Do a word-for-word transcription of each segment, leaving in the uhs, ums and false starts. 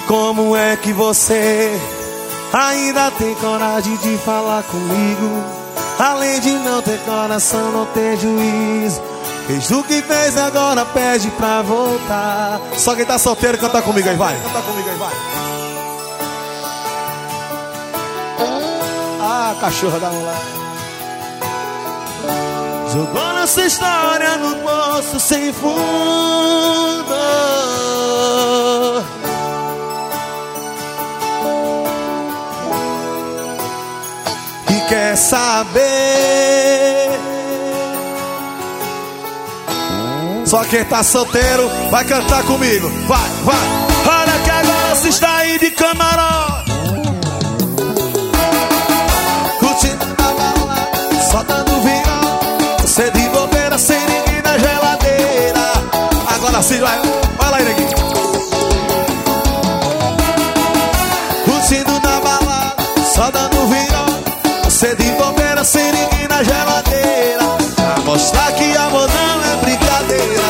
como é que você ainda tem coragem de falar comigo? Além de não ter coração, não ter juízo. Fez o que fez, agora pede pra voltar. Só quem tá solteiro canta comigo aí, vai. Canta comigo aí, vai. Ah, cachorra da mulher. Jogou nossa história no poço sem fundo. E quer saber? Só quem tá solteiro vai cantar comigo. Vai, vai. Olha que agora você está aí de camarote, curtindo na balada, só dando vinho. Você de bobeira sem ninguém na geladeira. Agora sim, vai. Vai lá, neguinho. Curtindo na balada, só dando vinho. Você de bobeira sem ninguém na geladeira. Pra mostrar que amor não é brincadeira.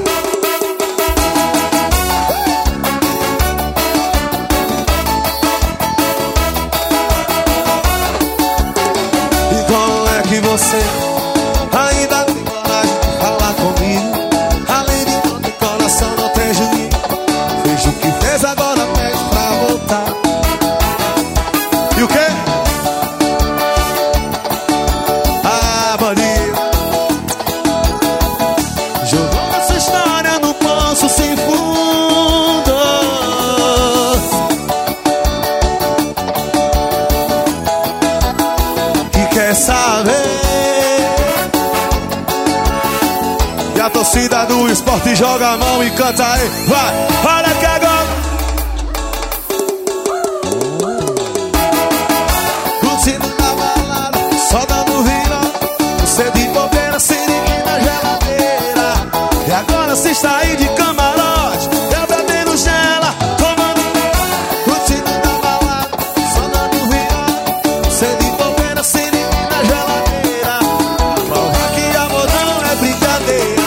E como é que você ainda tem coragem de falar comigo? Além de não ter coração, não tem juízo. Fez o que fez, agora pede pra voltar. E o quê? Ah, bandido. Jogou essa história no poço sem fundo. E quer saber? E a torcida do esporte joga a mão e canta aí. Vai, olha que agora curtindo na balada, só dando vinho. Você de bobeira sem ninguém na geladeira. E agora você está aí de camarote, eu bebendo gela, tomando. Curtindo na balada, só dando vinho. Você de bobeira sem ninguém na geladeira. Prova que amor não é brincadeira.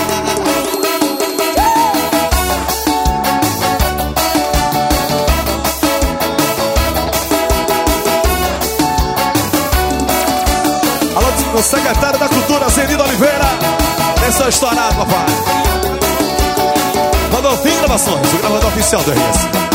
Alô, o secretário da Cultura, Zenildo Oliveira. Esse é o estourado, papai. Rodolfinho Gravações, o gravador oficial do R S.